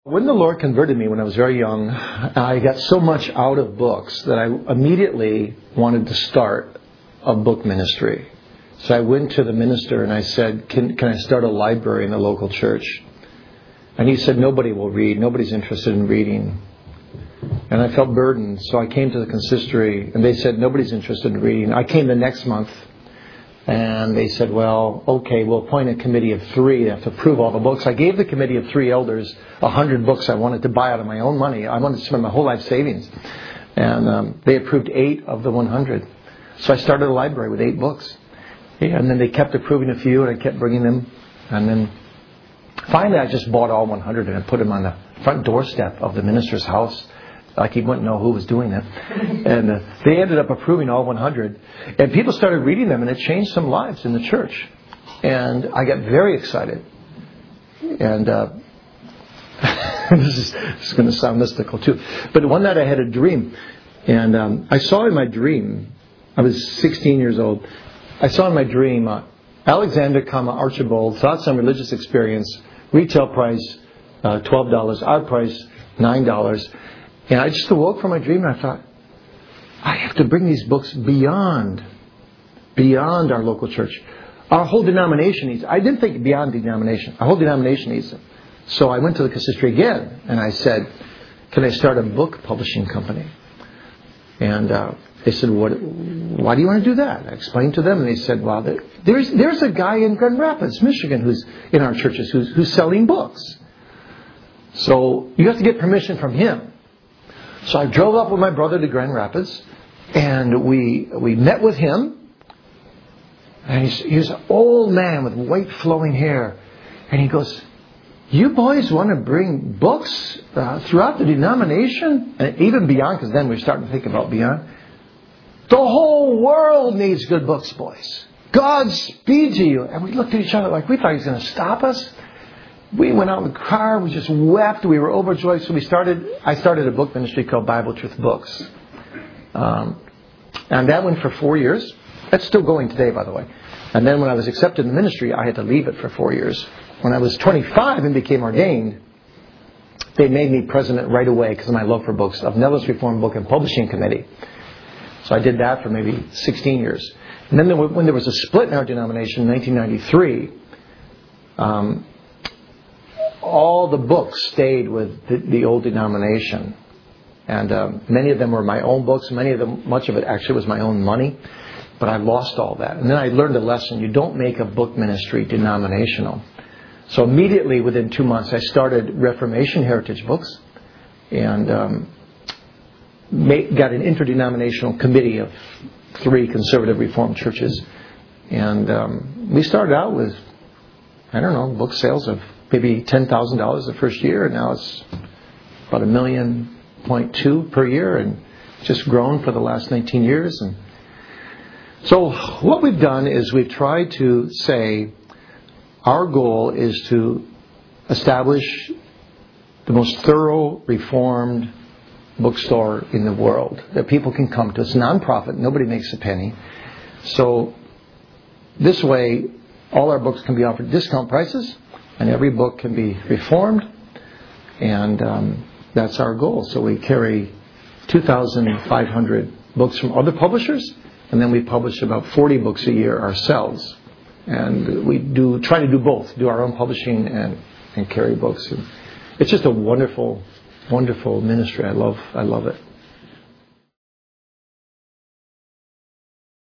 When the Lord converted me when I was very young, I got so much out of books that I immediately wanted to start a book ministry. So I went to the minister and I said, can I start a library in the local church? And he said, nobody will read. Nobody's interested in reading. And I felt burdened. So I came to the consistory and they said, nobody's interested in reading. I came the next month and they said, well, okay, we'll appoint a committee of 3. They have to approve all the books. I gave the committee of 3 elders 100 books I wanted to buy out of my own money. I wanted to spend my whole life savings. And they approved 8 of the 100. So I started a library with 8 books. And then they kept approving a few and I kept bringing them. And then finally I just bought all 100 and I put them on the front doorstep of the minister's house. Like he wouldn't know who was doing it. And they ended up approving all 100. And people started reading them and it changed some lives in the church. And I got very excited. And this is going to sound mystical too. But one night I had a dream. And I saw in my dream, I was 16 years old. I saw in my dream, Alexander, Archibald, thoughts on religious experience, retail price $12, our price $9. And I just awoke from my dream and I thought, I have to bring these books beyond our local church. Our whole denomination needs them. I didn't think beyond denomination. Our whole denomination needs them. So I went to the consistory again and I said, can I start a book publishing company? And they said, why do you want to do that? I explained to them and they said, well, there's a guy in Grand Rapids, Michigan, who's in our churches, who's selling books. So you have to get permission from him. So I drove up with my brother to Grand Rapids, and we met with him. And he's an old man with white flowing hair. And he goes, you boys want to bring books throughout the denomination? And even beyond, because then we're starting to think about beyond. The whole world needs good books, boys. Godspeed to you. And we looked at each other like we thought he was going to stop us. We went out in the car, we just wept, we were overjoyed. So I started a book ministry called Bible Truth Books. And that went for 4 years. That's still going today, by the way. And then when I was accepted in the ministry, I had to leave it for 4 years. When I was 25 and became ordained, they made me president right away because of my love for books of Neville's Reformed Book and Publishing Committee. So I did that for maybe 16 years. And then when there was a split in our denomination in 1993, all the books stayed with the old denomination. And many of them were my own books. Much of it actually was my own money. But I lost all that. And then I learned a lesson. You don't make a book ministry denominational. So immediately within 2 months, I started Reformation Heritage Books. And got an interdenominational committee of 3 conservative Reformed churches. And we started out with, book sales of maybe $10,000 the first year, and now it's about $1.2 million per year, and just grown for the last 19 years. And so what we've done is we've tried to say our goal is to establish the most thorough Reformed bookstore in the world that people can come to. It's non-profit. Nobody makes a penny. So this way, all our books can be offered discount prices. And every book can be reformed. And that's our goal. So we carry 2,500 books from other publishers. And then we publish about 40 books a year ourselves. And we try to do both. Do our own publishing and carry books. And it's just a wonderful, wonderful ministry. I love it.